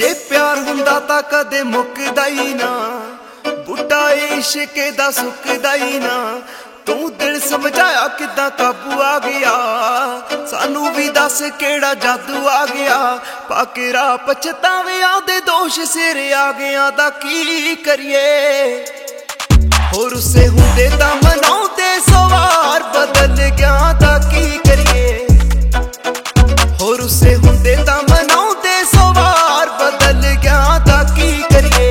जे प्यार हुंदा तां कदे मुकदा ही ना, बुढ़ा इश्क दा सुकदा ही ना। तू दिल समझाया किदां काबू आ गया, सानू भी दस केड़ा जादू आ गया। पाके राह पछतावियां दे दोष सिर आ गया दा की करिए। होर उसे हुंदे तां मनाउंदे सवार बदल गया दा की करिए। होर उसे हुंदे तां मनाउंदे सवार बदल गया दा की करिए।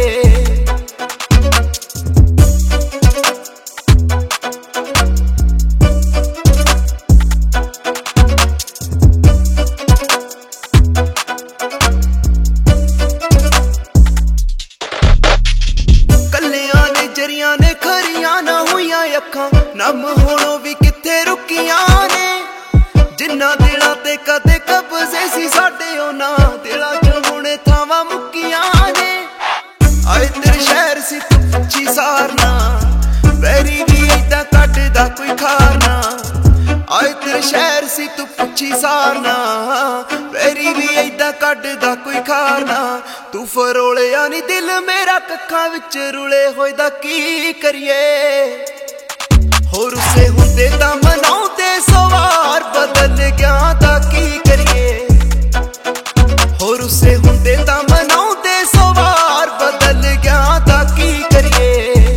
जरियां ने खरियां ना हुईयां अखां, नम होणों भी कित्थे रुकियां ने। जिन्ना दिलां ते कदे कब्जे सी साडे उन्हां दिलां च हुणे थावां मुक्कियां ने। आए तेरे शहर सी तू पुछी सारना, वैरी भी इदां कटदा कोई खारना। आए तेरे शहर सी तू पुछी सारना, वैरी भी इदां कटदा कोई खारना। तू फरोलिया नी दिल मेरा कक्खां विच रुले होए दा की करिए। होर उसे हुंदे तां मनाउंदे सवार बदल गया दा की करिए। होर उसे हुंदे तां मनाउंदे सवार बदल गया दा की करिए।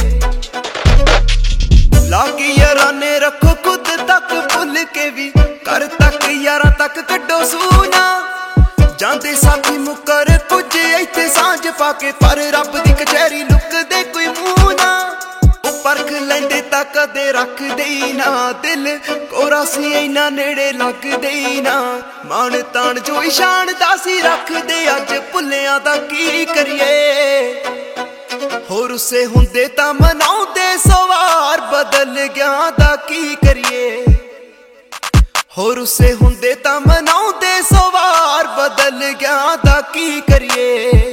लागी यारां ने रखो खुद तक भुल के भी, कर तक यारां तक कड्डो सूना। जांदे साथी मुकर कुछ इत्थे सांझ पाके, पर रब दी कचहरी लुकदे कोई मूंह ना। परख लैंदे तां कदे रखदे ही ना, दिल कोरा सी इन्ना नेड़े लगदे ही ना। मान तान जो ईशान दा सी रखदे अज भुल्लियां दा की करिए। होर उसे हुंदे तां मनाउंदे सवार बदल गया दा की करिए। होर उसे हुंदे तां मनाउंदे सवार बदल गया दा की करिए।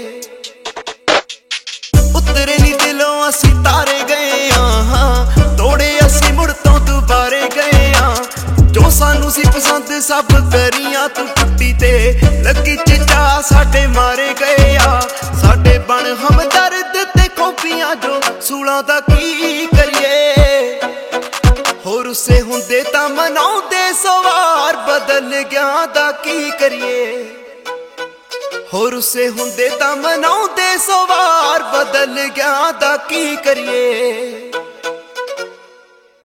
उतरे नी दिलों असी तारे गए हाँ, तोड़े असी मुड़ तो दुबारे गए हाँ। जो सानू सी पसंद सब करियां तू टुट्टी ते लगी चिचा साडे मारे गए आ। साडे बन हमदर्द ते कॉपियां जो सूलां दा की करिए। होर उसे हुंदे तां मनाउंदे सवार बदल गया दा की करिए। होर उसे हुंदे तां मनाउंदे सवार बदल गया दा की करिए।